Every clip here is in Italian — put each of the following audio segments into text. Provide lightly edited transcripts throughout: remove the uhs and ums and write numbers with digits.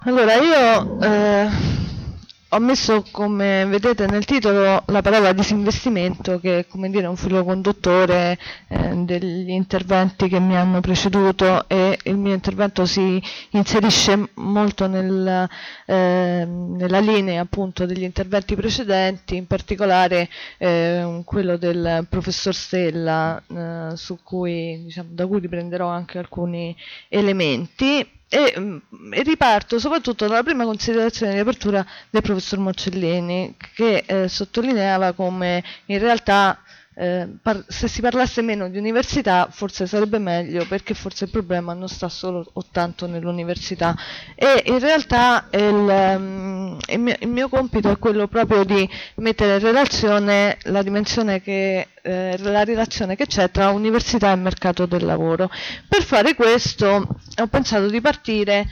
Allora, io ho messo, come vedete nel titolo, la parola disinvestimento, che è, come dire, un filo conduttore degli interventi che mi hanno preceduto, e il mio intervento si inserisce molto nella linea appunto degli interventi precedenti, in particolare quello del professor Stella, da cui riprenderò anche alcuni elementi. E riparto soprattutto dalla prima considerazione di apertura del professor Morcellini, che sottolineava come in realtà se si parlasse meno di università forse sarebbe meglio, perché forse il problema non sta solo o tanto nell'università, e in realtà il mio compito è quello proprio di mettere in relazione la dimensione la relazione che c'è tra università e mercato del lavoro. Per fare questo ho pensato di partire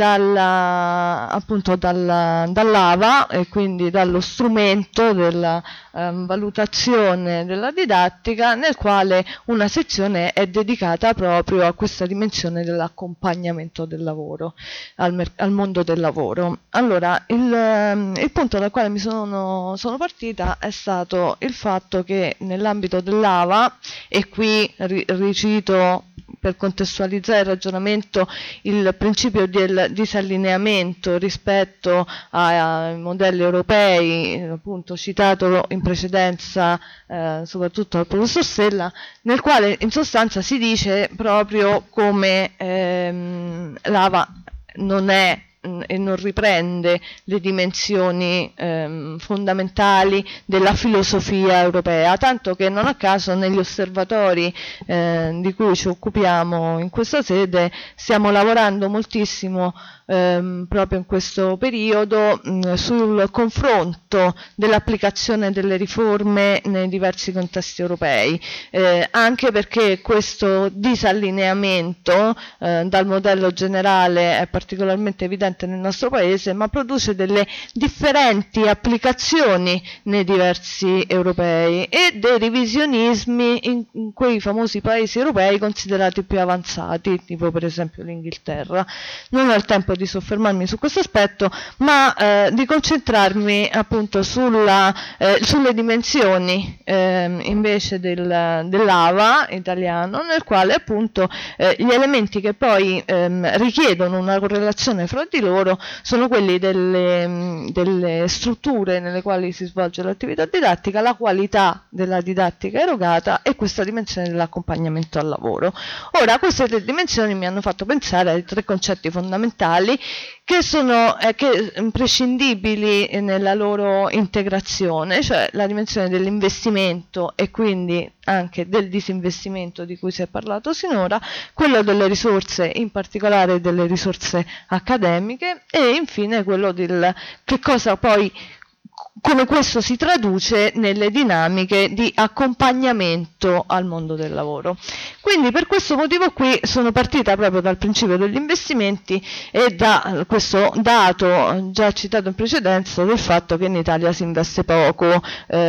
dall'AVA, e quindi dallo strumento della valutazione della didattica, nel quale una sezione è dedicata proprio a questa dimensione dell'accompagnamento del lavoro, al mondo del lavoro. Allora, il punto dal quale mi sono partita è stato il fatto che nell'ambito dell'AVA, e qui ricito per contestualizzare il ragionamento il principio del disallineamento rispetto ai modelli europei, appunto citato in precedenza soprattutto dal professor Stella, nel quale in sostanza si dice proprio come l'AVA non è e non riprende le dimensioni fondamentali della filosofia europea, tanto che non a caso negli osservatori di cui ci occupiamo in questa sede stiamo lavorando moltissimo proprio in questo periodo sul confronto dell'applicazione delle riforme nei diversi contesti europei, anche perché questo disallineamento dal modello generale è particolarmente evidente nel nostro paese, ma produce delle differenti applicazioni nei diversi europei e dei revisionismi in quei famosi paesi europei considerati più avanzati, tipo per esempio l'Inghilterra. Non ho il tempo di soffermarmi su questo aspetto, ma di concentrarmi appunto sulle dimensioni invece dell'AVA italiano, nel quale appunto gli elementi che poi richiedono una correlazione fra di loro sono quelli delle strutture nelle quali si svolge l'attività didattica, la qualità della didattica erogata e questa dimensione dell'accompagnamento al lavoro. Ora, queste tre dimensioni mi hanno fatto pensare ai tre concetti fondamentali che sono imprescindibili nella loro integrazione, cioè la dimensione dell'investimento e quindi anche del disinvestimento di cui si è parlato sinora, quello delle risorse, in particolare delle risorse accademiche, e infine quello del che cosa poi, come questo si traduce nelle dinamiche di accompagnamento al mondo del lavoro. Quindi per questo motivo qui sono partita proprio dal principio degli investimenti e da questo dato già citato in precedenza del fatto che in Italia si investe poco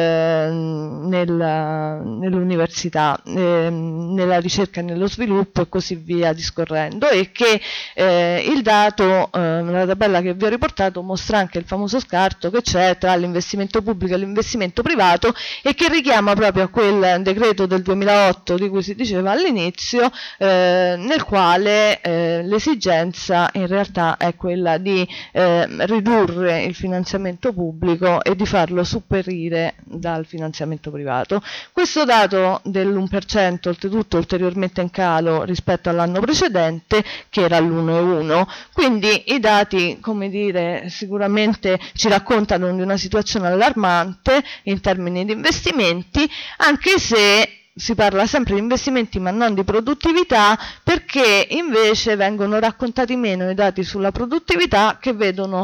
nell'università, nella ricerca e nello sviluppo e così via discorrendo, e che il dato, la tabella che vi ho riportato, mostra anche il famoso scarto che c'è tra l'investimento pubblico e l'investimento privato, e che richiama proprio a quel decreto del 2008 di cui si diceva all'inizio, nel quale l'esigenza in realtà è quella di ridurre il finanziamento pubblico e di farlo superire dal finanziamento privato. Questo dato dell'1%, oltretutto ulteriormente in calo rispetto all'anno precedente, che era l'1,1, quindi i dati, come dire, sicuramente ci raccontano di una situazione allarmante in termini di investimenti, anche se si parla sempre di investimenti ma non di produttività, perché invece vengono raccontati meno i dati sulla produttività, che vedono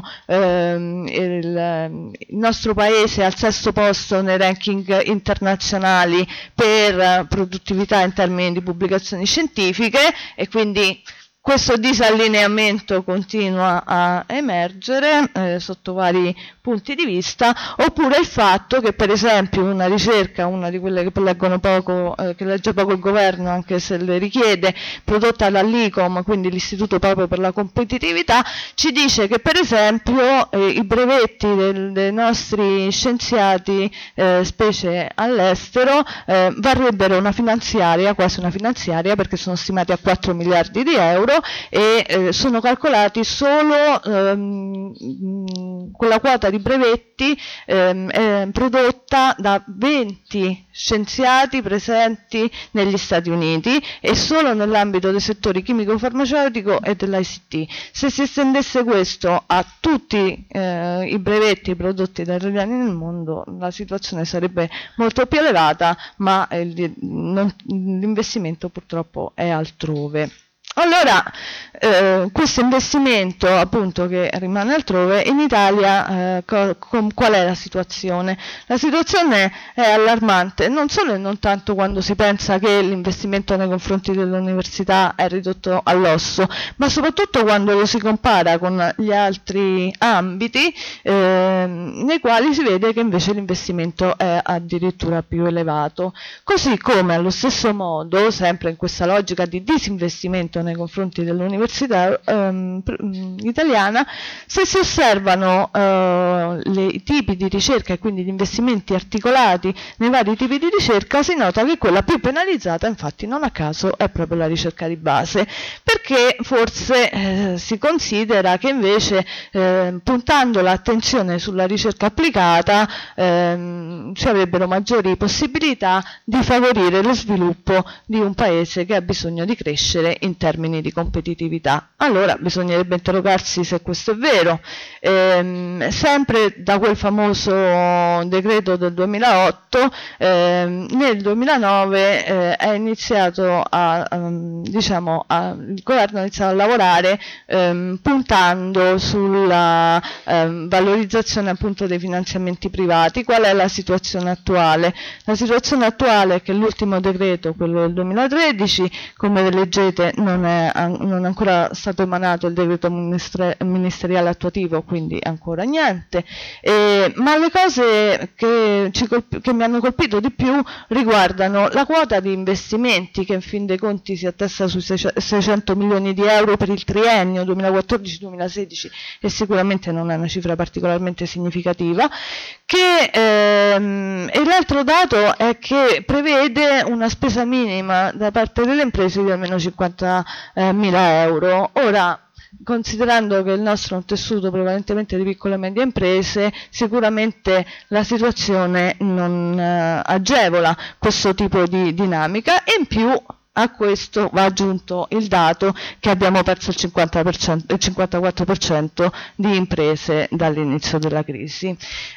il nostro paese al sesto posto nei ranking internazionali per produttività in termini di pubblicazioni scientifiche, e quindi questo disallineamento continua a emergere sotto vari punti di vista, oppure il fatto che per esempio una ricerca, una di quelle che leggono poco, che legge poco il governo anche se le richiede, prodotta dall'ICOM, quindi l'Istituto proprio per la competitività, ci dice che per esempio i brevetti dei nostri scienziati, specie all'estero, varrebbero una finanziaria, quasi una finanziaria, perché sono stimati a 4 miliardi di euro e sono calcolati solo con la quota di brevetti prodotta da 20 scienziati presenti negli Stati Uniti e solo nell'ambito dei settori chimico-farmaceutico e dell'ICT. Se si estendesse questo a tutti i brevetti prodotti dai italiani nel mondo, la situazione sarebbe molto più elevata, ma l'investimento purtroppo è altrove. Allora, questo investimento appunto che rimane altrove, in Italia qual è la situazione? La situazione è allarmante, non solo e non tanto quando si pensa che l'investimento nei confronti dell'università è ridotto all'osso, ma soprattutto quando lo si compara con gli altri ambiti nei quali si vede che invece l'investimento è addirittura più elevato. Così come allo stesso modo, sempre in questa logica di disinvestimento nei confronti dell'università italiana, se si osservano i tipi di ricerca e quindi gli investimenti articolati nei vari tipi di ricerca, si nota che quella più penalizzata, infatti non a caso, è proprio la ricerca di base, perché forse si considera che invece puntando l'attenzione sulla ricerca applicata ci avrebbero maggiori possibilità di favorire lo sviluppo di un paese che ha bisogno di crescere in termini di competitività. Allora bisognerebbe interrogarsi se questo è vero. Sempre da quel famoso decreto del 2008, nel 2009 è iniziato il governo ha iniziato a lavorare puntando sulla valorizzazione appunto dei finanziamenti privati. Qual è la situazione attuale? La situazione attuale è che l'ultimo decreto, quello del 2013, come leggete non è ancora stato emanato il decreto ministeriale attuativo, quindi ancora niente, ma le cose che mi hanno colpito di più riguardano la quota di investimenti che in fin dei conti si attesta sui 600 milioni di euro per il triennio 2014-2016 e sicuramente non è una cifra particolarmente significativa, e l'altro dato è che prevede una spesa minima da parte delle imprese di almeno 50.000 euro. Ora, considerando che il nostro è un tessuto prevalentemente di piccole e medie imprese, sicuramente la situazione non agevola questo tipo di dinamica, e in più a questo va aggiunto il dato che abbiamo perso il 54% di imprese dall'inizio della crisi.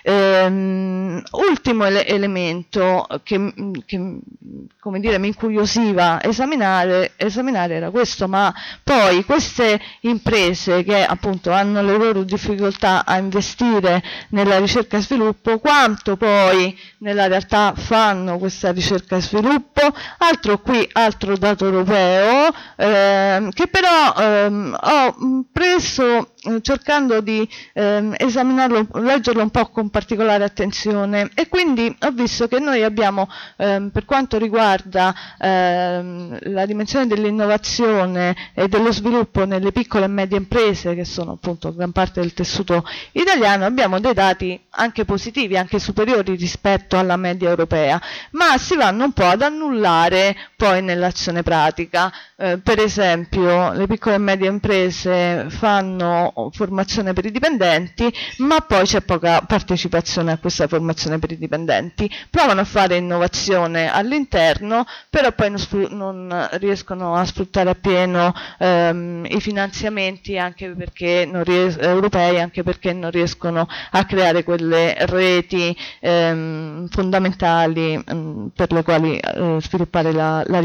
Ultimo elemento che come dire, mi incuriosiva esaminare era questo: ma poi queste imprese che appunto hanno le loro difficoltà a investire nella ricerca e sviluppo, quanto poi nella realtà fanno questa ricerca e sviluppo? Altro dato europeo che però ho preso cercando di esaminarlo, leggerlo un po' con particolare attenzione, e quindi ho visto che noi abbiamo per quanto riguarda la dimensione dell'innovazione e dello sviluppo nelle piccole e medie imprese, che sono appunto gran parte del tessuto italiano, abbiamo dei dati anche positivi, anche superiori rispetto alla media europea, ma si vanno un po' ad annullare poi nell'azione pratica. Per esempio le piccole e medie imprese fanno formazione per i dipendenti, ma poi c'è poca partecipazione a questa formazione per i dipendenti. Provano a fare innovazione all'interno, però poi non riescono a sfruttare appieno i finanziamenti anche perché europei, anche perché non riescono a creare quelle reti fondamentali per le quali sviluppare la ricerca e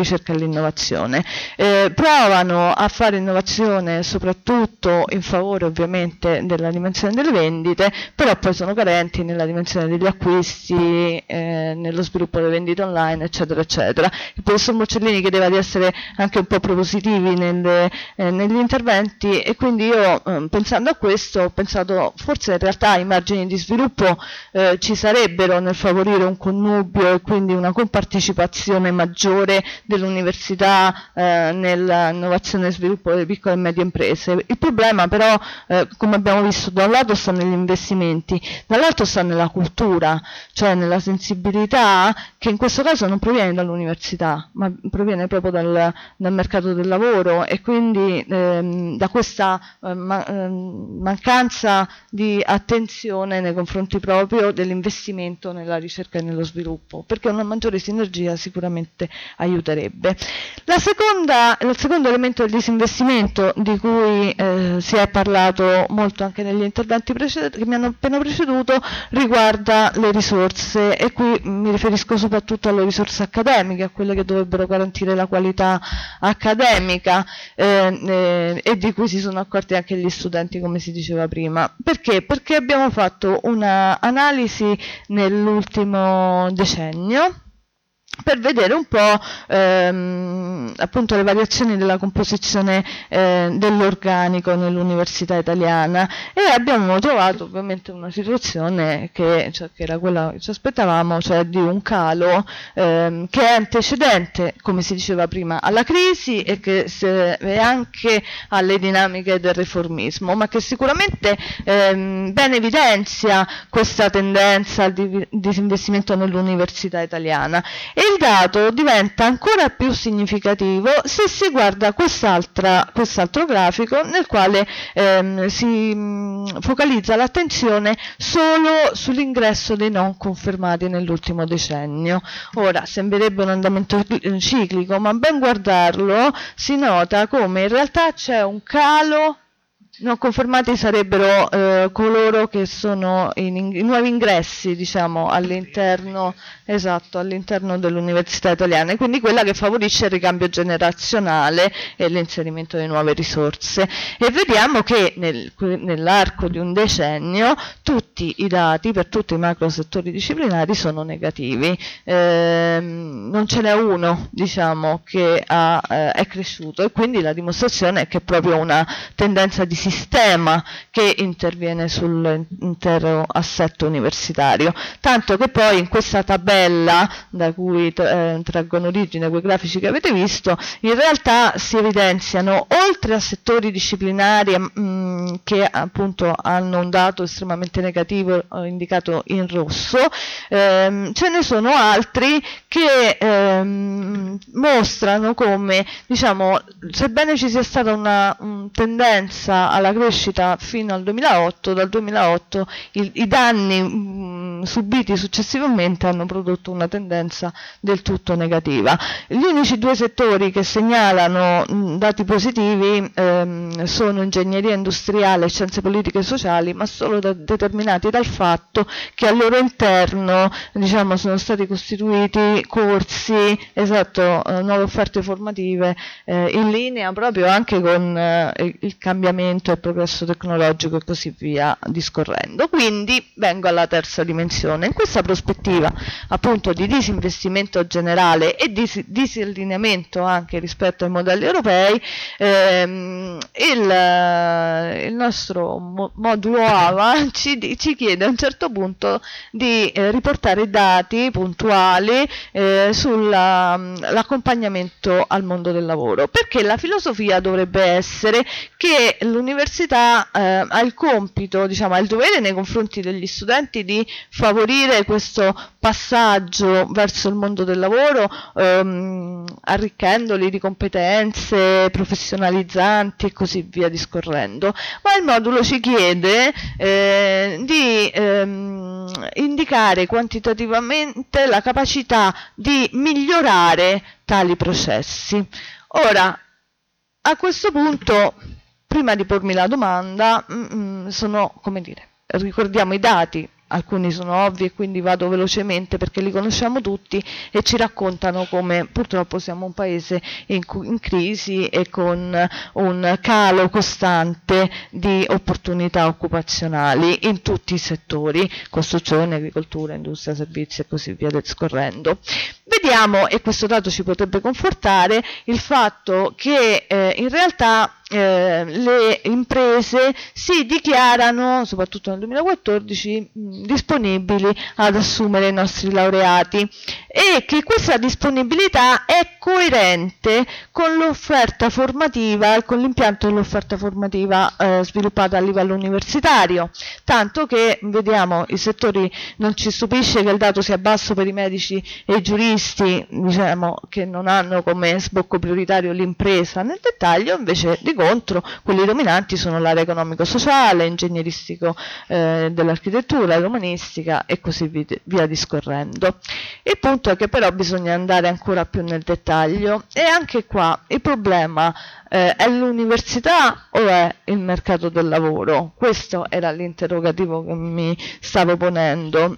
all'innovazione. Provano a fare innovazione soprattutto in favore ovviamente della dimensione delle vendite, però poi sono carenti nella dimensione degli acquisti, nello sviluppo delle vendite online, eccetera, eccetera. Il professor Morcellini chiedeva di essere anche un po' propositivi negli interventi, e quindi io, pensando a questo, ho pensato forse in realtà i margini di sviluppo ci sarebbero nel favorire un connubio e quindi una compartecipazione maggiore dell'università nell'innovazione e sviluppo delle piccole e medie imprese. Il problema però, come abbiamo visto, da un lato sta negli investimenti, dall'altro sta nella cultura, cioè nella sensibilità, che in questo caso non proviene dall'università, ma proviene proprio dal mercato del lavoro, e quindi da questa mancanza di attenzione nei confronti proprio dell'investimento nella ricerca e nello sviluppo, perché una maggiore sinergia sicuramente aiuterebbe. Il secondo elemento del disinvestimento, di cui si è parlato molto anche negli interventi che mi hanno appena preceduto, riguarda le risorse, e qui mi riferisco soprattutto alle risorse accademiche, a quelle che dovrebbero garantire la qualità accademica, e di cui si sono accorti anche gli studenti, come si diceva prima. Perché? Perché abbiamo fatto una analisi nell'ultimo decennio per vedere un po' appunto le variazioni della composizione dell'organico nell'università italiana, e abbiamo trovato ovviamente una situazione che era quella che ci aspettavamo, cioè di un calo che è antecedente, come si diceva prima, alla crisi, e che è anche alle dinamiche del riformismo, ma che sicuramente ben evidenzia questa tendenza al disinvestimento nell'università italiana. E il dato diventa ancora più significativo se si guarda quest'altro grafico, nel quale si focalizza l'attenzione solo sull'ingresso dei non confermati nell'ultimo decennio. Ora, sembrerebbe un andamento ciclico, ma ben guardarlo si nota come in realtà c'è un calo. Non confermati sarebbero coloro che sono i nuovi ingressi, diciamo, all'interno dell'università italiana, e quindi quella che favorisce il ricambio generazionale e l'inserimento di nuove risorse. E vediamo che nell'arco di un decennio tutti i dati per tutti i macro settori disciplinari sono negativi. Non ce n'è uno, diciamo, che è cresciuto, e quindi la dimostrazione è che è proprio una tendenza di sistema che interviene sull'intero assetto universitario, tanto che poi in questa tabella da cui traggono origine quei grafici che avete visto, in realtà si evidenziano, oltre a settori disciplinari che appunto hanno un dato estremamente negativo indicato in rosso, ce ne sono altri che mostrano come, diciamo, sebbene ci sia stata una tendenza alla crescita fino al 2008, dal 2008 i danni subiti successivamente hanno prodotto una tendenza del tutto negativa. Gli unici due settori che segnalano dati positivi sono ingegneria industriale e scienze politiche e sociali, ma solo determinati dal fatto che al loro interno, diciamo, sono stati costituiti corsi, nuove offerte formative in linea proprio anche con il cambiamento e il progresso tecnologico e così via discorrendo. Quindi vengo alla terza dimensione. In questa prospettiva appunto di disinvestimento generale e di disallineamento anche rispetto ai modelli europei, il nostro modulo AVA ci chiede a un certo punto di riportare dati puntuali sull'accompagnamento al mondo del lavoro, perché la filosofia dovrebbe essere che l'università ha il compito, diciamo, ha il dovere nei confronti degli studenti di favorire questo passaggio verso il mondo del lavoro, arricchendoli di competenze professionalizzanti e così via discorrendo, ma il modulo ci chiede di indicare quantitativamente la capacità di migliorare tali processi. Ora, a questo punto, prima di pormi la domanda, ricordiamo i dati alcuni sono ovvi e quindi vado velocemente perché li conosciamo tutti e ci raccontano come purtroppo siamo un paese in crisi e con un calo costante di opportunità occupazionali in tutti i settori, costruzione, agricoltura, industria, servizi e così via discorrendo. Vediamo, e questo dato ci potrebbe confortare, il fatto che in realtà le imprese si dichiarano, soprattutto nel 2014, disponibili ad assumere i nostri laureati e che questa disponibilità è coerente con l'offerta formativa e con l'impianto dell'offerta formativa sviluppata a livello universitario, tanto che vediamo i settori, non ci stupisce che il dato sia basso per i medici e i giuristi, diciamo che non hanno come sbocco prioritario l'impresa nel dettaglio, invece di contro quelli dominanti sono l'area economico-sociale, ingegneristico dell'architettura, l'umanistica e così via discorrendo. Il punto è che però bisogna andare ancora più nel dettaglio e anche qua il problema è l'università o è il mercato del lavoro? Questo era l'interrogativo che mi stavo ponendo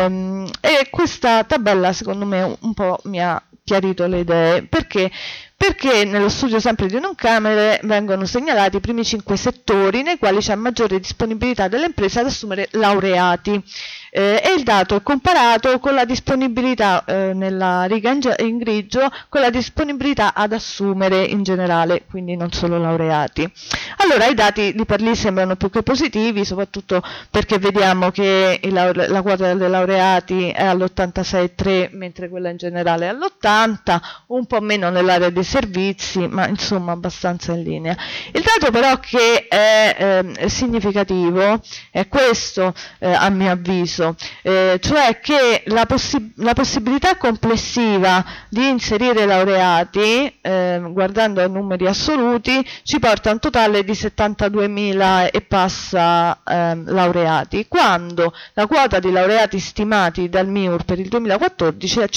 e questa tabella secondo me un po' mi ha chiarito le idee. Perché nello studio sempre di Unicamere vengono segnalati i primi 5 settori nei quali c'è maggiore disponibilità delle imprese ad assumere laureati e il dato è comparato con la disponibilità nella riga in grigio, con la disponibilità ad assumere in generale, quindi non solo laureati. Allora i dati di per lì sembrano più che positivi, soprattutto perché vediamo che la quota dei laureati è all'86,3 mentre quella in generale è all'80, un po' meno nell'area dei servizi, ma insomma abbastanza in linea. Il dato però che è significativo è questo, a mio avviso, cioè che la possibilità complessiva di inserire laureati, guardando ai numeri assoluti, ci porta a un totale di 72.000 e passa laureati, quando la quota di laureati stimati dal MIUR per il 2014 è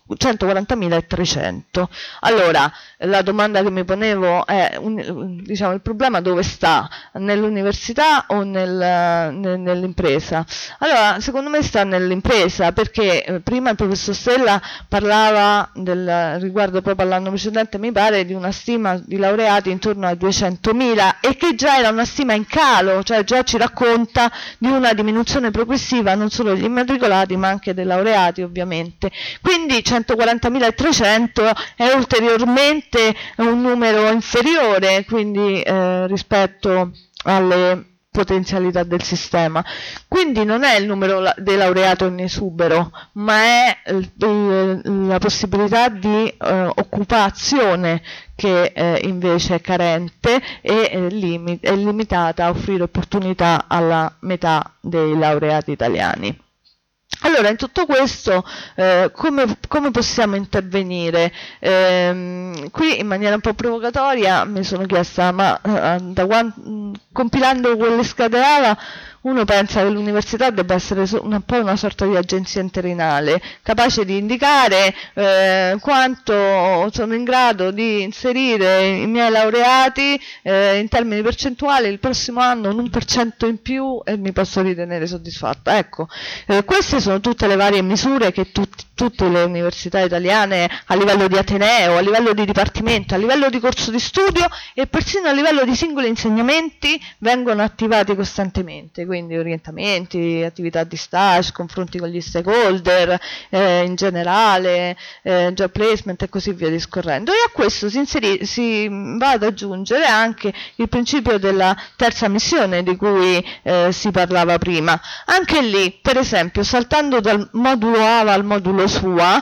140.300. Allora, la domanda che mi ponevo è, diciamo, il problema dove sta? Nell'università o nell'impresa? Allora, secondo me sta nell'impresa, perché prima il professor Stella parlava riguardo proprio all'anno precedente, mi pare, di una stima di laureati intorno ai 200.000 e che già era una stima in calo, cioè già ci racconta di una diminuzione progressiva non solo degli immatricolati ma anche dei laureati, ovviamente. Quindi 140.300 è ulteriormente un numero inferiore, quindi rispetto alle potenzialità del sistema. Quindi non è il numero dei laureati in esubero, ma è la possibilità di occupazione che invece è carente e è limitata a offrire opportunità alla metà dei laureati italiani. Allora, in tutto questo come possiamo intervenire? Qui in maniera un po' provocatoria mi sono chiesta, ma compilando quelle schede AVA uno pensa che l'università debba essere un po' una sorta di agenzia interinale, capace di indicare quanto sono in grado di inserire i miei laureati in termini percentuali il prossimo anno un 1% in più e mi posso ritenere soddisfatta. Ecco, queste sono tutte le varie misure che tutte le università italiane a livello di ateneo, a livello di dipartimento, a livello di corso di studio e persino a livello di singoli insegnamenti vengono attivati costantemente, quindi orientamenti, attività di stage, confronti con gli stakeholder in generale, job placement e così via discorrendo. E a questo si va ad aggiungere anche il principio della terza missione di cui si parlava prima. Anche lì, per esempio, saltando dal modulo AVA al modulo SUA,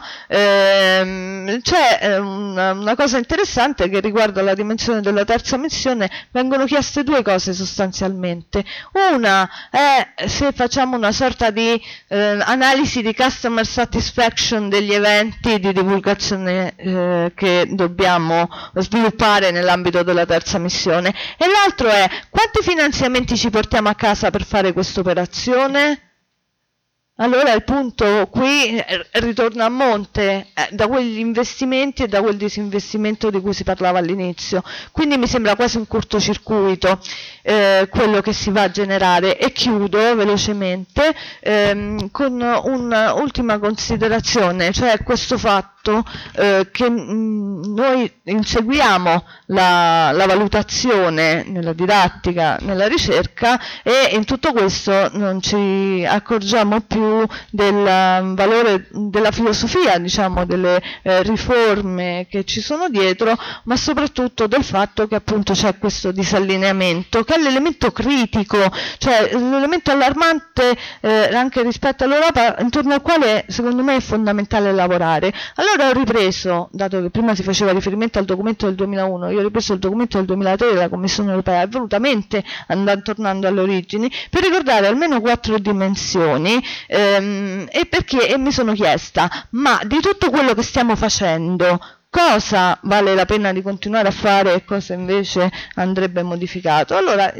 c'è una cosa interessante che riguarda la dimensione della terza missione. Vengono chieste due cose sostanzialmente. Una è se facciamo una sorta di analisi di customer satisfaction degli eventi di divulgazione che dobbiamo sviluppare nell'ambito della terza missione, e l'altro è quanti finanziamenti ci portiamo a casa per fare questa operazione. Allora il punto qui ritorna a monte da quegli investimenti e da quel disinvestimento di cui si parlava all'inizio. Quindi mi sembra quasi un cortocircuito quello che si va a generare. E chiudo velocemente con un'ultima considerazione, cioè questo fatto che noi inseguiamo la valutazione nella didattica, nella ricerca, e in tutto questo non ci accorgiamo più del valore della filosofia, diciamo, delle riforme che ci sono dietro, ma soprattutto del fatto che appunto c'è questo disallineamento, che è l'elemento critico, cioè l'elemento allarmante anche rispetto all'Europa, intorno al quale secondo me è fondamentale lavorare. Allora ho ripreso, dato che prima si faceva riferimento al documento del 2001, io ho ripreso il documento del 2003 della Commissione Europea, e volutamente tornando alle origini, per ricordare almeno 4 dimensioni, e perché mi sono chiesta, ma di tutto quello che stiamo facendo, cosa vale la pena di continuare a fare e cosa invece andrebbe modificato? Allora,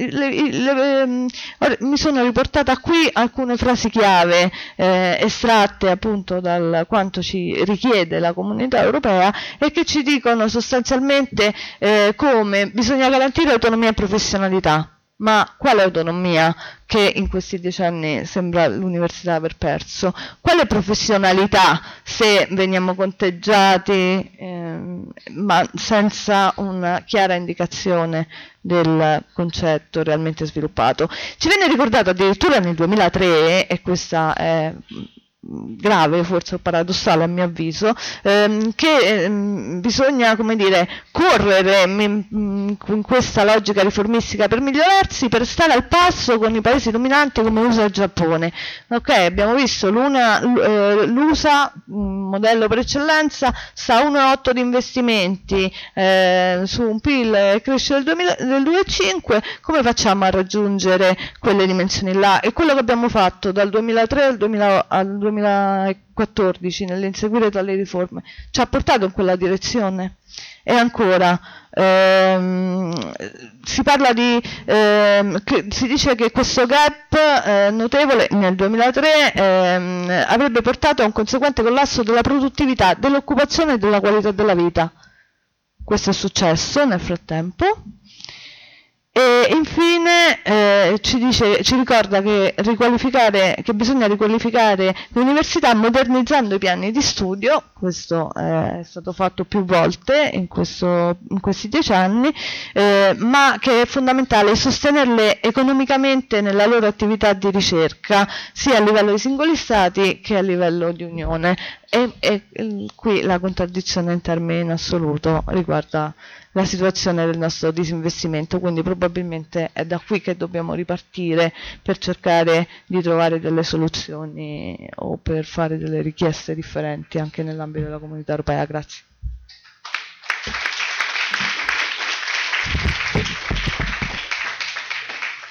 mi sono riportata qui alcune frasi chiave estratte appunto dal quanto ci richiede la Comunità Europea, e che ci dicono sostanzialmente come bisogna garantire autonomia e professionalità. Ma quale autonomia, che in questi 10 anni sembra l'università aver perso? Quale professionalità, se veniamo conteggiati ma senza una chiara indicazione del concetto realmente sviluppato? Ci venne ricordato addirittura nel 2003, e questa è grave, forse paradossale a mio avviso, che bisogna, come dire, correre in questa logica riformistica per migliorarsi, per stare al passo con i paesi dominanti come USA e Giappone. Ok, abbiamo visto l'USA, modello per eccellenza, sta a 1,8 di investimenti su un PIL che cresce del 2,5. Come facciamo a raggiungere quelle dimensioni là? E quello che abbiamo fatto dal 2003 al 2014 nell'inseguire tali riforme ci ha portato in quella direzione? E ancora si parla si dice che questo gap notevole nel 2003 avrebbe portato a un conseguente collasso della produttività, dell'occupazione e della qualità della vita. Questo è successo nel frattempo. E infine ci ricorda che bisogna riqualificare l'università modernizzando i piani di studio. Questo è stato fatto più volte in questi 10 anni, ma che è fondamentale sostenerle economicamente nella loro attività di ricerca, sia a livello di singoli stati che a livello di Unione. E qui la contraddizione in termini in assoluto riguarda la situazione del nostro disinvestimento, quindi probabilmente è da qui che dobbiamo ripartire per cercare di trovare delle soluzioni o per fare delle richieste differenti anche nell'ambito della Comunità Europea. Grazie.